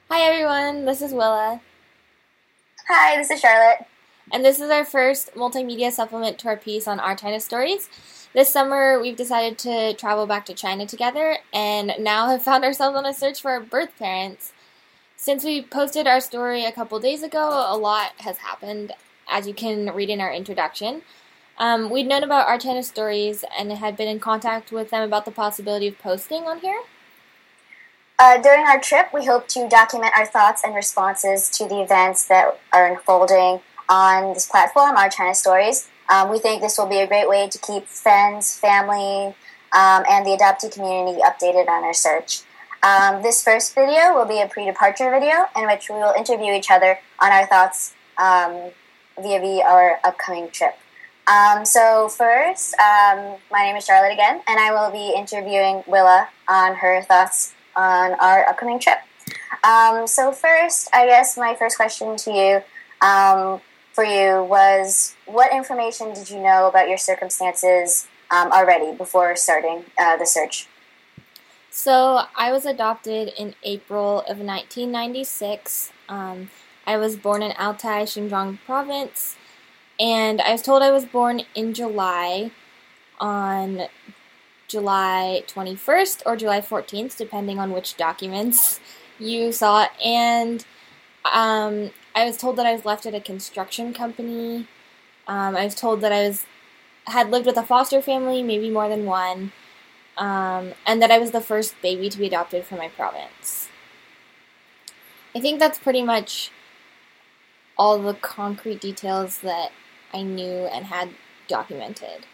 Hi everyone, this is Willa, Hi, this is Charlotte. and this is our first multimedia supplement to our piece on our China stories. This summer, we've decided to travel back to China together, and now have found ourselves on a search for our birth parents. Since we posted our story a couple days ago, a lot has happened, as you can read in our introduction. We'd known about our China stories and had been in contact with them about the possibility of posting on here. During our trip, we hope to document our thoughts and responses to the events that are unfolding on this platform, our China Stories. We think this will be a great way to keep friends, family, and the adoptee community updated on our search. This first video will be a pre-departure video in which we will interview each other on our thoughts via our upcoming trip. So first, my name is Charlotte again, and I will be interviewing Willa on her thoughts on our upcoming trip. So first, I guess my first question to you, for you, was what information did you know about your circumstances already before starting the search? So I was adopted in April of 1996. I was born in Altai, Xinjiang province, and I was told I was born in July, on July 21st or July 14th, depending on which documents you saw. And I was told that I was left at a construction company. I was told that had lived with a foster family, maybe more than one, and that I was the first baby to be adopted from my province. I think that's pretty much all the concrete details that I knew and had documented.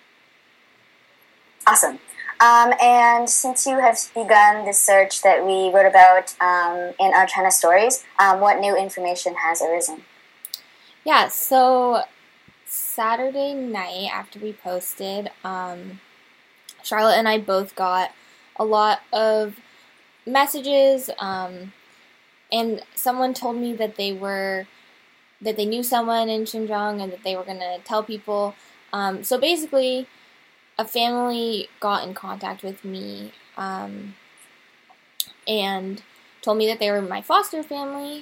Awesome. And since you have begun the search that we wrote about in our China Stories, what new information has arisen? Yeah, so Saturday night after we posted, Charlotte and I both got a lot of messages, and someone told me that they knew someone in Xinjiang and that they were going to tell people. So basically, a family got in contact with me and told me that they were my foster family.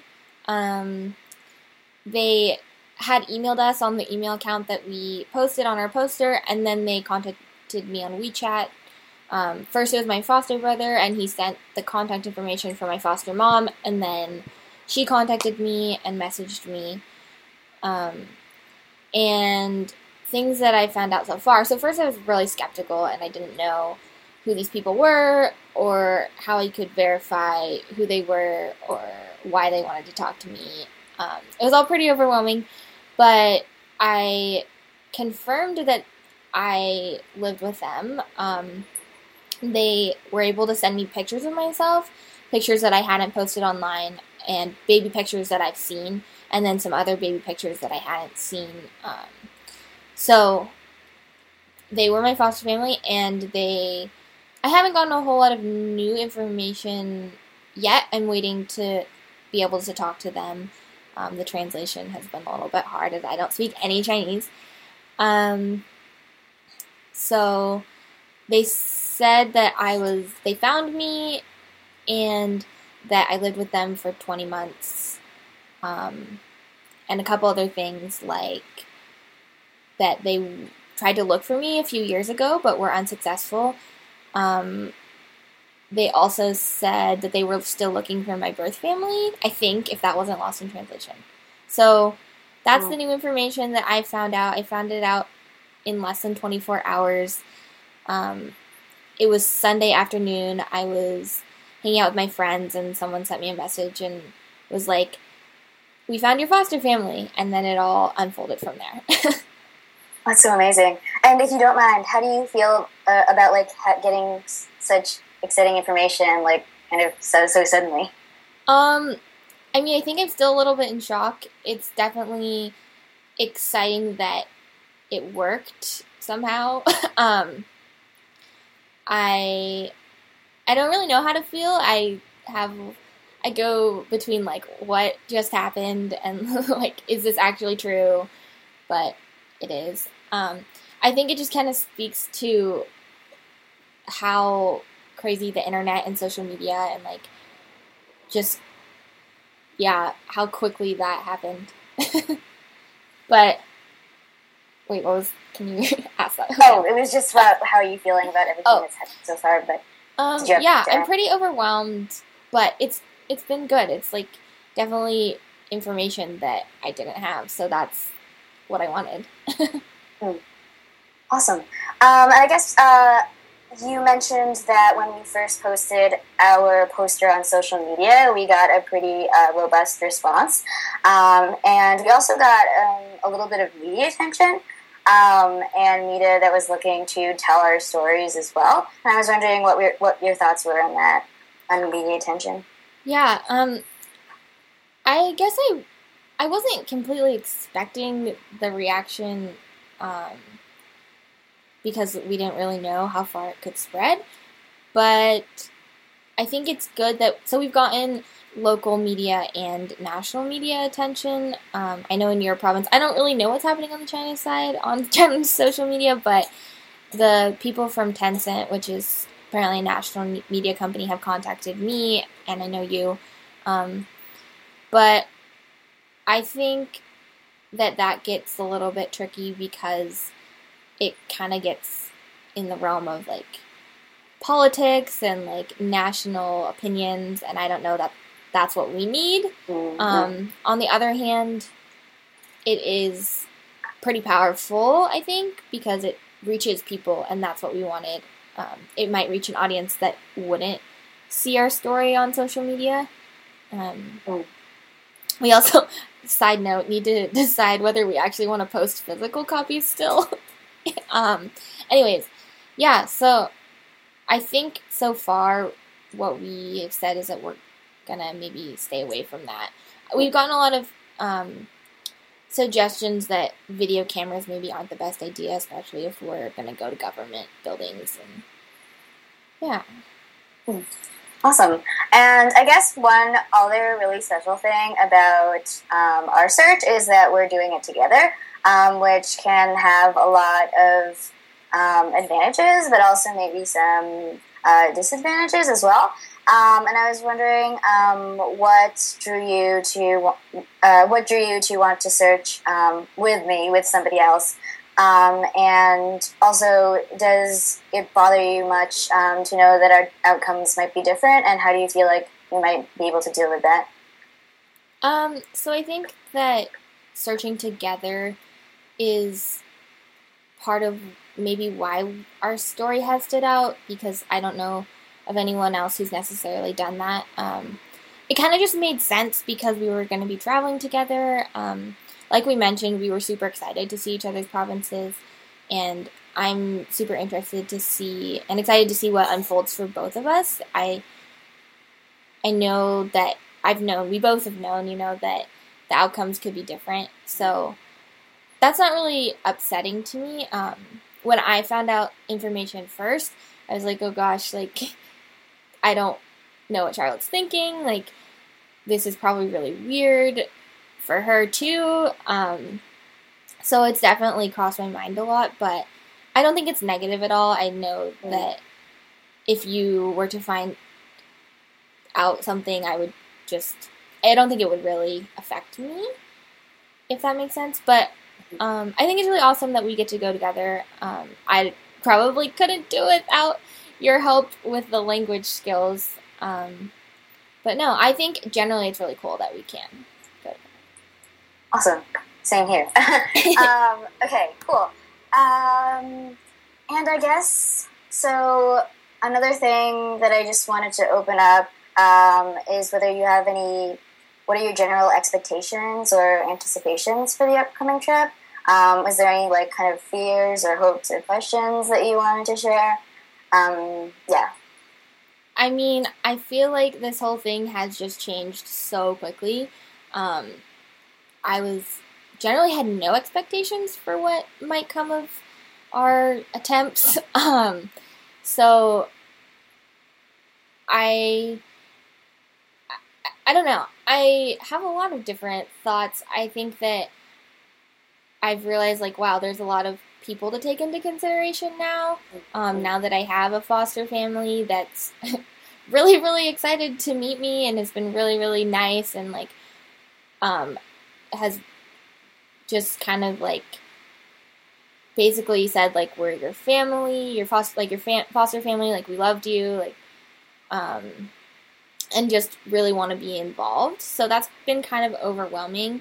They had emailed us on the email account that we posted on our poster, and then they contacted me on WeChat. First it was my foster brother, and he sent the contact information for my foster mom, and then she contacted me and messaged me. And things that I found out so far. So first I was really skeptical, and I didn't know who these people were or how I could verify who they were or why they wanted to talk to me. It was all pretty overwhelming, but I confirmed that I lived with them. They were able to send me pictures of myself, pictures that I hadn't posted online, and baby pictures that I've seen, and then some other baby pictures that I hadn't seen. So they were my foster family, and I haven't gotten a whole lot of new information yet. I'm waiting to be able to talk to them. The translation has been a little bit hard as I don't speak any Chinese. So they said that they found me and that I lived with them for 20 months. And a couple other things, like that they tried to look for me a few years ago but were unsuccessful. They also said that they were still looking for my birth family, I think, if that wasn't lost in translation. So that's the new information that I found out. I found it out in less than 24 hours. It was Sunday afternoon. I was hanging out with my friends, and someone sent me a message and was like, "We found your foster family," and then it all unfolded from there. That's so amazing. And if you don't mind, how do you feel about getting such exciting information, kind of so suddenly? I mean, I think I'm still a little bit in shock. It's definitely exciting that it worked somehow. I don't really know how to feel. I go between what just happened and is this actually true? But it is. I think it just kind of speaks to how crazy the internet and social media and just yeah, how quickly that happened. But wait, can you ask that again? Oh, it was just about how are you feeling about everything that's happened so far, but did you have yeah, I'm pretty overwhelmed, but it's been good. It's like definitely information that I didn't have, so that's what I wanted. Awesome. I guess you mentioned that when we first posted our poster on social media, we got a pretty robust response. And we also got a little bit of media attention and media that was looking to tell our stories as well. And I was wondering what your thoughts were on that, on media attention. Yeah, I guess I wasn't completely expecting the reaction because we didn't really know how far it could spread. But I think it's good that, so we've gotten local media and national media attention. I know in your province, I don't really know what's happening on the China side on China's social media, but the people from Tencent, which is apparently a national media company, have contacted me, and I know you. But I think that gets a little bit tricky because it kind of gets in the realm of like politics and like national opinions, and I don't know that that's what we need. Mm-hmm. On the other hand, it is pretty powerful, I think, because it reaches people, and that's what we wanted. It might reach an audience that wouldn't see our story on social media. We also, side note, need to decide whether we actually want to post physical copies still. Anyways, yeah, so I think so far what we have said is that we're gonna maybe stay away from that. We've gotten a lot of suggestions that video cameras maybe aren't the best idea, especially if we're gonna go to government buildings, and yeah. Awesome. And I guess one other really special thing about our search is that we're doing it together, which can have a lot of advantages, but also maybe some disadvantages as well. And I was wondering what drew you to want to search with me, with somebody else. And also, does it bother you much to know that our outcomes might be different? And how do you feel like you might be able to deal with that? So I think that searching together is part of maybe why our story has stood out, because I don't know of anyone else who's necessarily done that. It kind of just made sense because we were going to be traveling together. Like we mentioned, we were super excited to see each other's provinces, and I'm super interested to see and excited to see what unfolds for both of us. I know that we both have known, that the outcomes could be different, so that's not really upsetting to me. When I found out information first, I was like, oh gosh, like, I don't know what Charlotte's thinking, like, this is probably really weird for her too, so it's definitely crossed my mind a lot, but I don't think it's negative at all. I know that if you were to find out something, I don't think it would really affect me, if that makes sense, but I think it's really awesome that we get to go together. I probably couldn't do it without your help with the language skills, but no, I think generally it's really cool that we can. Awesome. Same here. Okay, cool. And I guess, so another thing that I just wanted to open up is whether you have what are your general expectations or anticipations for the upcoming trip? Was there any kind of fears or hopes or questions that you wanted to share? Yeah. I mean, I feel like this whole thing has just changed so quickly. I generally had no expectations for what might come of our attempts. So I don't know. I have a lot of different thoughts. I think that I've realized, wow, there's a lot of people to take into consideration now. Now that I have a foster family that's really, really excited to meet me and has been really, really nice and, like, has just kind of, like, basically said, like, we're your family, your foster family, like, we loved you, like, and just really want to be involved. So that's been kind of overwhelming.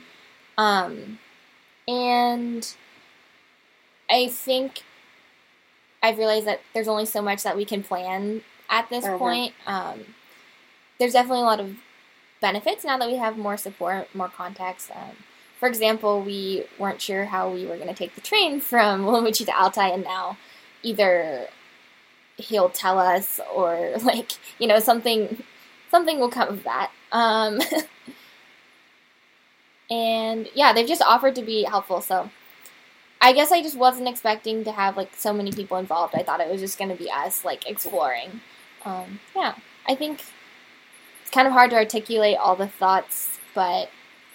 And I think I've realized that there's only so much that we can plan at this point. There's definitely a lot of benefits now that we have more support, more contacts. For example, we weren't sure how we were going to take the train from Willowitchy to Altai, and now either he'll tell us or, like, you know, something will come of that. And yeah, they've just offered to be helpful. So I guess I just wasn't expecting to have, like, so many people involved. I thought it was just going to be us, like, exploring. Yeah, I think it's kind of hard to articulate all the thoughts, but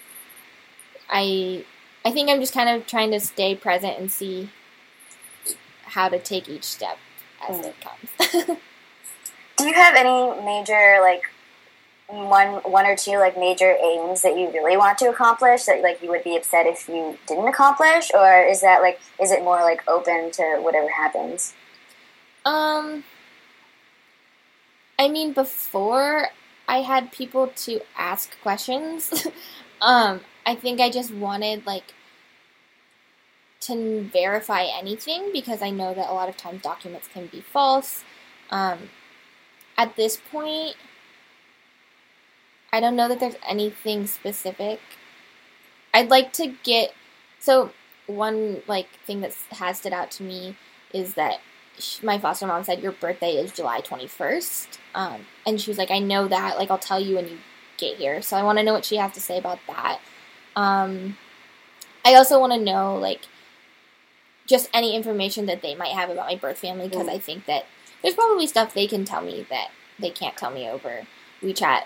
I think I'm just kind of trying to stay present and see how to take each step as it comes. Do you have any major, like, one or two, like, major aims that you really want to accomplish that, like, you would be upset if you didn't accomplish, or is that, like, is it more, like, open to whatever happens? I mean, before I had people to ask questions, I think I just wanted, like, to verify anything because I know that a lot of times documents can be false. At this point, I don't know that there's anything specific. I'd like to get... So, one, like, thing that has stood out to me is that my foster mom said, your birthday is July 21st. And she was like, I know that. Like, I'll tell you when you get here. So I want to know what she has to say about that. I also want to know, like, just any information that they might have about my birth family, because I think that there's probably stuff they can tell me that they can't tell me over WeChat.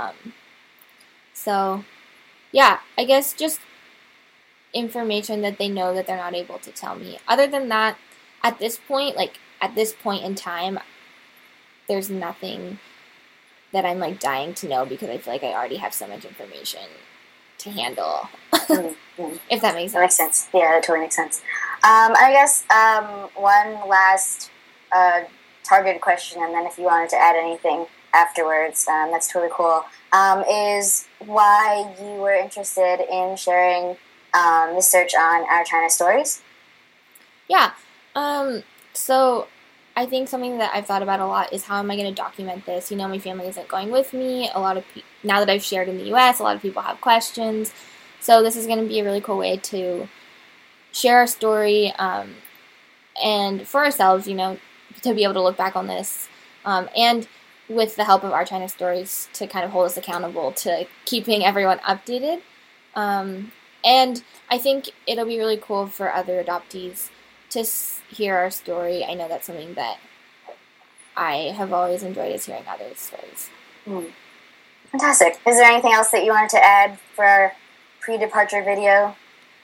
So, yeah, I guess just information that they know that they're not able to tell me. Other than that, at this point in time, there's nothing that I'm, like, dying to know because I feel like I already have so much information to handle. If that makes sense. That makes sense. Yeah, that totally makes sense. I guess one last targeted question, and then if you wanted to add anything afterwards, that's totally cool, is why you were interested in sharing this search on Our China Stories? Yeah. So I think something that I've thought about a lot is how am I going to document this? You know, my family isn't going with me. A lot of now that I've shared in the U.S., a lot of people have questions. So this is going to be a really cool way to share our story and for ourselves, you know, to be able to look back on this. And with the help of Our China Stories to kind of hold us accountable to keeping everyone updated. And I think it'll be really cool for other adoptees to hear our story. I know that's something that I have always enjoyed, is hearing others' stories. Fantastic. Is there anything else that you wanted to add for our pre-departure video?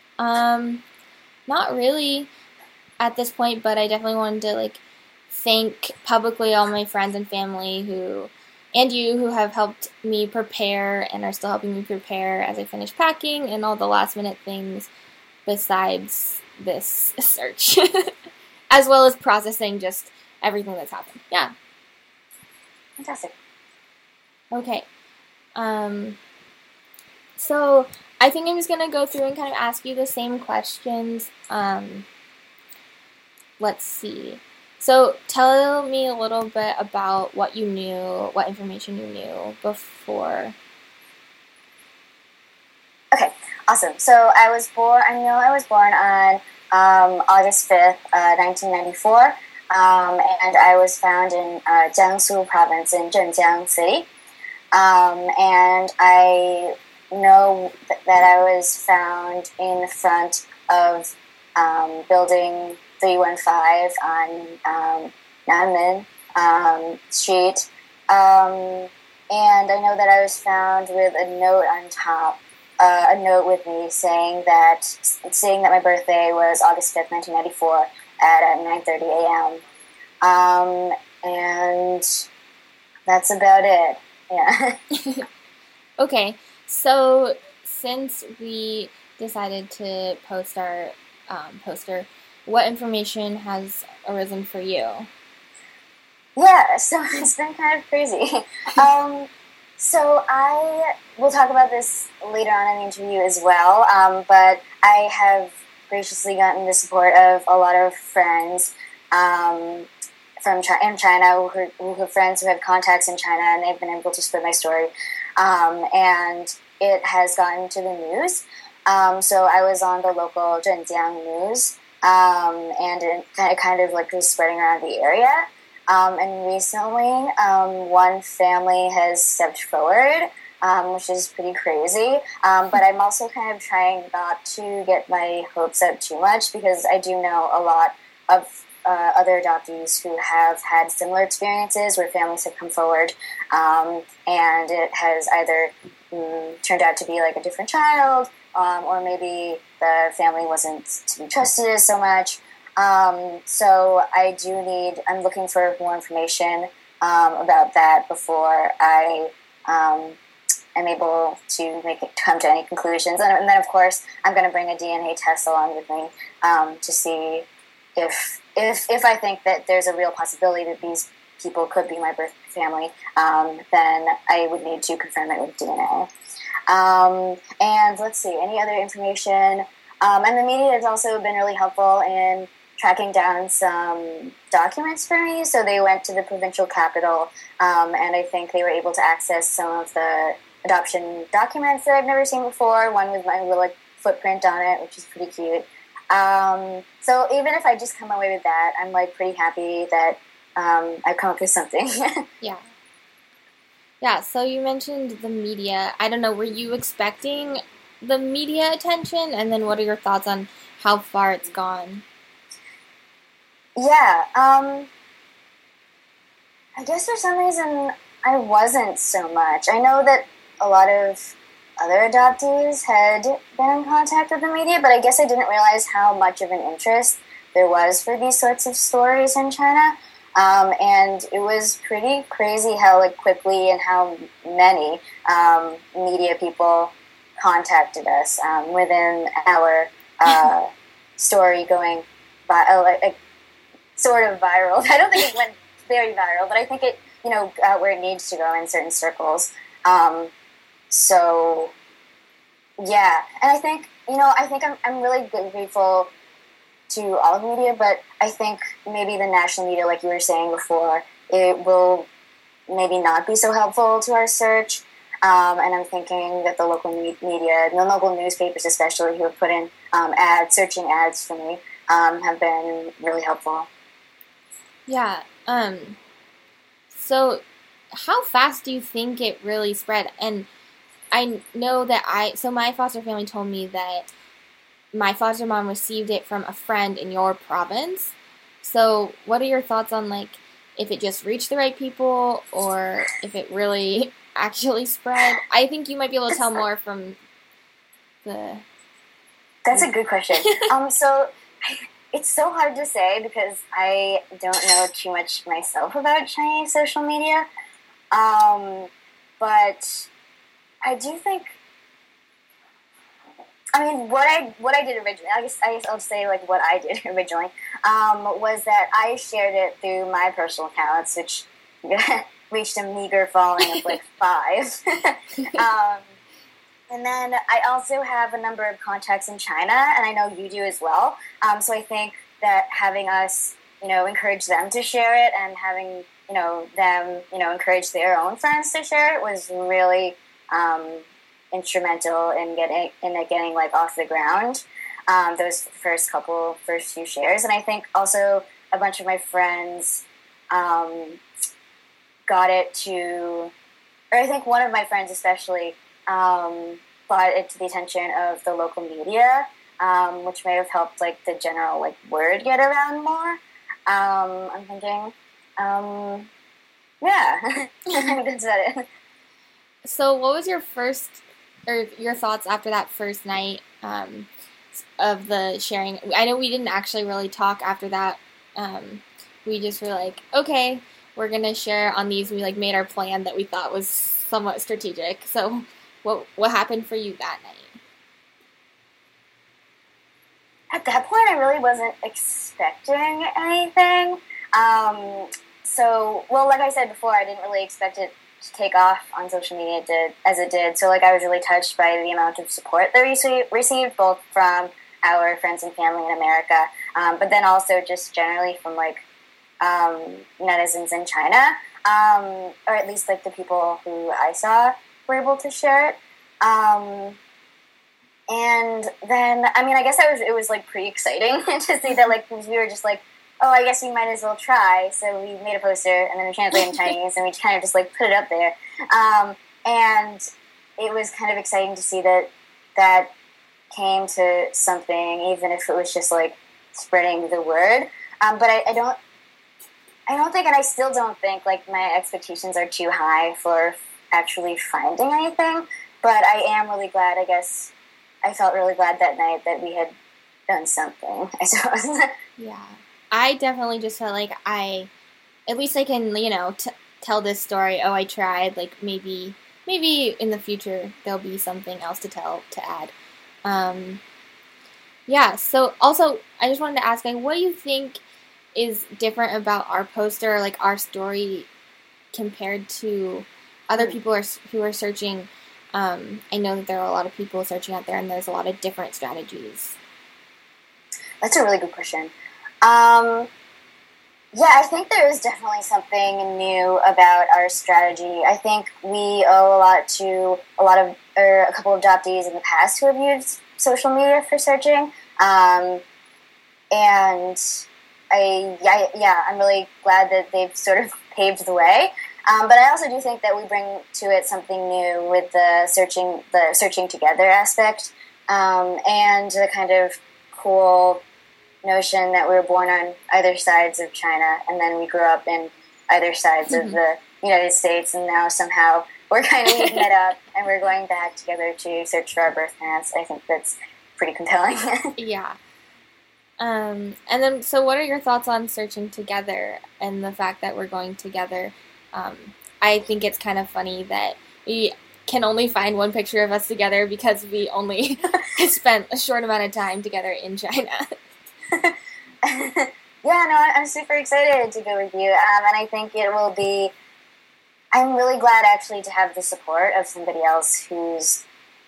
Not really at this point, but I definitely wanted to, like, thank publicly all my friends and family who have helped me prepare and are still helping me prepare as I finish packing and all the last minute things besides this search, as well as processing just everything that's happened. Yeah. Fantastic. Okay. So I think I'm just going to go through and kind of ask you the same questions. Let's see. So tell me a little bit about what you knew, what information you knew before. Okay, awesome. So I was born on August 5th, 1994, and I was found in Jiangsu province in Zhenjiang City. And I know that I was found in the front of building 315 on Nanmen Street. And I know that I was found with a note on top, a note with me saying that my birthday was August 5th, 1994 at 9:30 a.m. And that's about it. Yeah. Okay, so since we decided to post our poster, what information has arisen for you? Yeah, so it's been kind of crazy. So I will talk about this later on in the interview as well, but I have graciously gotten the support of a lot of friends from in China who have friends who have contacts in China, and they've been able to spread my story. And it has gotten to the news. So I was on the local Zhenjiang news, and it kind of like was spreading around the area. And recently, one family has stepped forward, which is pretty crazy. But I'm also kind of trying not to get my hopes up too much, because I do know a lot of other adoptees who have had similar experiences where families have come forward, and it has either turned out to be like a different child, or maybe the family wasn't to be trusted so much. So I'm looking for more information about that before I am able to come to any conclusions. And then, of course, I'm going to bring a DNA test along with me to see if I think that there's a real possibility that these people could be my birth family, then I would need to confirm it with DNA. And let's see, any other information? And the media has also been really helpful in tracking down some documents for me. So they went to the provincial capital, and I think they were able to access some of the adoption documents that I've never seen before. One with my little footprint on it, which is pretty cute. So even if I just come away with that, I'm pretty happy that I've come up with something. Yeah, so you mentioned the media. I don't know, were you expecting the media attention? And then what are your thoughts on how far it's gone? Yeah, I guess for some reason I wasn't so much. I know that a lot of other adoptees had been in contact with the media, but I guess I didn't realize how much of an interest there was for these sorts of stories in China. And it was pretty crazy how quickly and how many media people contacted us within our story going by, sort of viral. I don't think it went very viral, but I think it, where it needs to go in certain circles. So, yeah, and I think I'm really grateful to all of media, but I think maybe the national media, like you were saying before, it will maybe not be so helpful to our search. And I'm thinking that the local media, the local newspapers especially, who have put in searching ads for me, have been really helpful. Yeah. So how fast do you think it really spread? And I know that so my foster family told me that my foster mom received it from a friend in your province. So what are your thoughts on if it just reached the right people or if it really actually spread? I think you might be able to tell more from the... That's a good question. So it's so hard to say because I don't know too much myself about Chinese social media. But I do think, what I did originally, I guess I'll say what I did originally, was that I shared it through my personal accounts, which reached a meager following of 5. And then I also have a number of contacts in China, and I know you do as well. So I think that having us, encourage them to share it and having, them, encourage their own friends to share it was really instrumental in getting off the ground. Those first few shares, and I think also a bunch of my friends got it to, or I think one of my friends especially brought it to the attention of the local media, which may have helped the general word get around more. I'm thinking, yeah, I think that's about it. So what was your your thoughts after that first night of the sharing? I know we didn't actually really talk after that. We just were okay, we're going to share on these. We, like, made our plan that we thought was somewhat strategic. So what happened for you that night? At that point, I really wasn't expecting anything. Well, like I said before, I didn't really expect it to take off on social media as it did. So, like, I was really touched by the amount of support that we received, both from our friends and family in America, but then also just generally from, like, netizens in China, or at least, like, the people who I saw were able to share it. And then, I mean, I guess it was like, pretty exciting to see that, like, we were just like, oh, I guess we might as well try. So we made a poster, and then we translated in Chinese, and we kind of just, like, put it up there. And it was kind of exciting to see that came to something, even if it was just, like, spreading the word. But I don't think, and I still don't think, like, my expectations are too high for actually finding anything. But I am really glad, I guess. I felt really glad that night that we had done something, I suppose. Yeah. I definitely just felt like at least I can, tell this story. Oh, I tried. Like, maybe in the future there'll be something else to add. Yeah, so also, I just wanted to ask, like, what do you think is different about our poster, like, our story, compared to other people who are searching? I know that there are a lot of people searching out there, and there's a lot of different strategies. That's a really good question. Yeah, I think there is definitely something new about our strategy. I think we owe a lot to a couple of adoptees in the past who have used social media for searching. And I'm really glad that they've sort of paved the way. But I also do think that we bring to it something new with the searching together aspect, and the kind of cool notion that we were born on either sides of China, and then we grew up in either sides of the United States, and now somehow we're kind of met up, and we're going back together to search for our birth parents. I think that's pretty compelling. Yeah. And then, so what are your thoughts on searching together and the fact that we're going together? I think it's kind of funny that we can only find one picture of us together because we only spent a short amount of time together in China. Yeah, no, I'm super excited to go with you, and I think it will be. I'm really glad actually to have the support of somebody else who's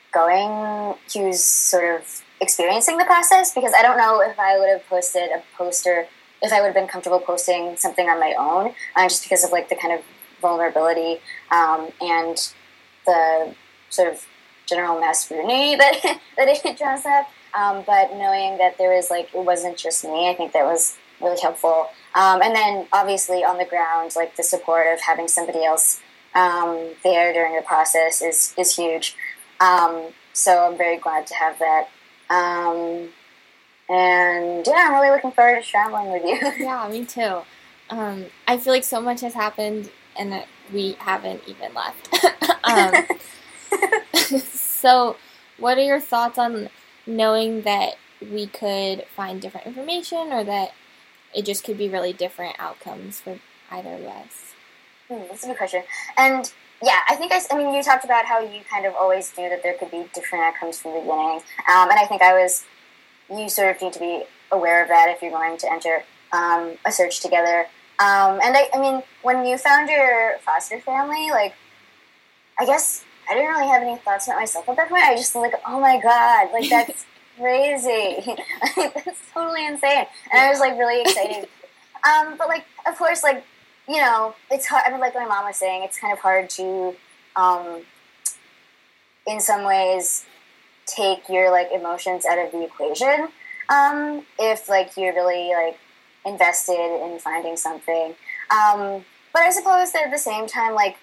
sort of experiencing the process, because I don't know if I would have posted a poster, if I would have been comfortable posting something on my own, just because of, like, the kind of vulnerability and the sort of general mass scrutiny that it draws up. But knowing that there was, like, it wasn't just me, I think that was really helpful. And then obviously on the ground, like, the support of having somebody else there during the process is huge. So I'm very glad to have that. And yeah, I'm really looking forward to traveling with you. Yeah, me too. I feel like so much has happened and that we haven't even left. So what are your thoughts on knowing that we could find different information, or that it just could be really different outcomes for either of us? That's a good question. And yeah, I think I mean, you talked about how you kind of always knew that there could be different outcomes from the beginning. And I think you sort of need to be aware of that if you're going to enter a search together. And I mean, when you found your foster family, like, I guess I didn't really have any thoughts about myself at that point. I just was like, oh my God, like, that's crazy. That's totally insane. And I was, like, really excited. But, like, of course, like, it's hard. I mean, like my mom was saying, it's kind of hard to, in some ways, take your, like, emotions out of the equation, if, like, you're really, like, invested in finding something. But I suppose that at the same time, like,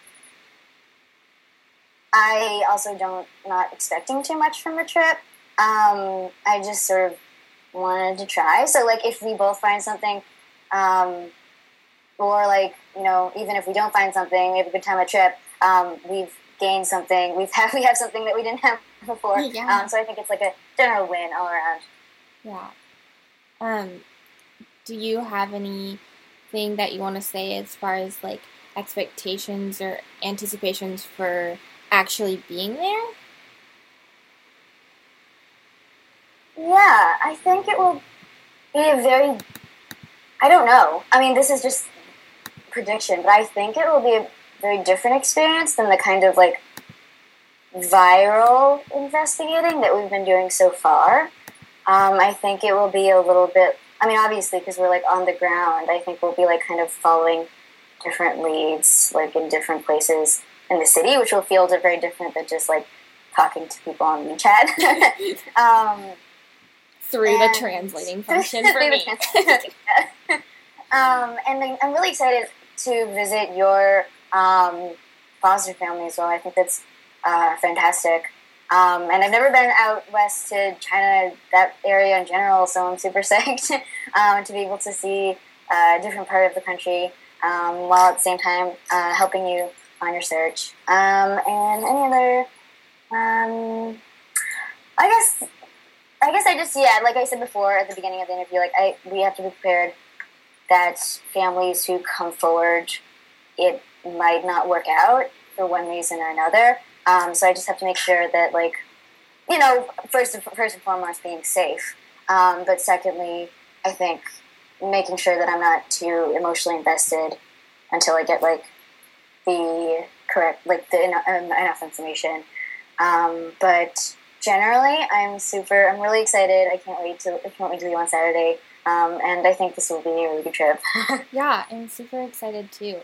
I also not expecting too much from the trip. I just sort of wanted to try. So, like, if we both find something, or, like, even if we don't find something, we have a good time at trip, we've gained something, we have something that we didn't have before. Yeah. So I think it's, like, a general win all around. Yeah. Do you have any thing that you want to say as far as like expectations or anticipations for actually being there? Yeah, I think it will be a very, I don't know. I mean, this is just prediction, but I think it will be a very different experience than the kind of like viral investigating that we've been doing so far. I think it will be a little bit, I mean, obviously, because we're like on the ground, I think we'll be like kind of following different leads, like in different places in the city, which will feel very different than just like talking to people on WeChat. Through the translating function for me. And then I'm really excited to visit your foster family as well. I think that's fantastic. And I've never been out west to China, that area in general, so I'm super psyched to be able to see a different part of the country while at the same time helping you on your search. And any other, I guess I just, yeah, like I said before at the beginning of the interview, like we have to be prepared that families who come forward, it might not work out for one reason or another. So I just have to make sure that, like, you know, first and foremost, being safe. But secondly, I think making sure that I'm not too emotionally invested until I get, like, the correct, like, enough information. But generally, I'm really excited. I can't wait to leave on Saturday. And I think this will be a really good trip. Yeah, I'm super excited too.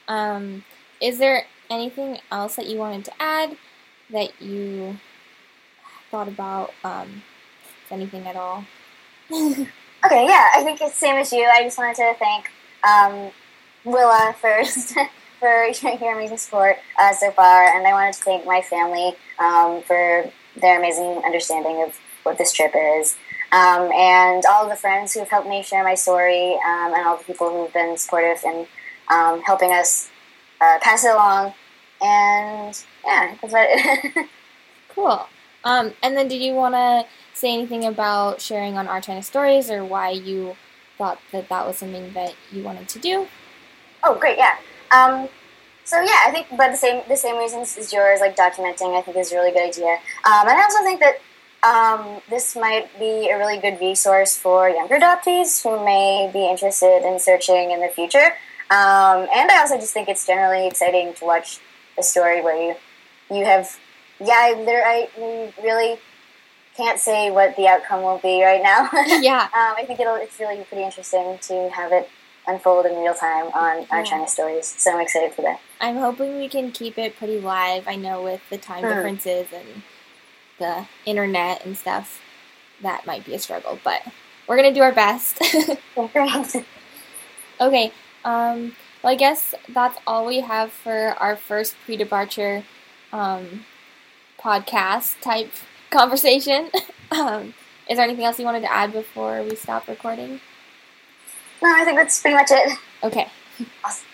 Is there anything else that you wanted to add that you thought about? Anything at all? Okay, yeah, I think it's the same as you. I just wanted to thank Willa first for your amazing support so far, and I wanted to thank my family for their amazing understanding of what this trip is. And all of the friends who have helped me share my story, and all the people who have been supportive and helping us pass it along. And yeah, that's about it. Cool. And then did you want to say anything about sharing on Our China Stories, or why you thought that was something that you wanted to do? Oh, great, yeah. So yeah, I think, but the same reasons as yours, like documenting, I think is a really good idea. And I also think that this might be a really good resource for younger adoptees who may be interested in searching in the future. And I also just think it's generally exciting to watch a story where you have, I really can't say what the outcome will be right now. Yeah. I think it's really pretty interesting to have it unfold in real time on Our China Stories. So I'm excited for that. I'm hoping we can keep it pretty live. I know with the time differences and the internet and stuff, that might be a struggle, but we're going to do our best. Okay, well, I guess that's all we have for our first pre-departure podcast type conversation. Is there anything else you wanted to add before we stop recording? No, I think that's pretty much it. Okay. Awesome.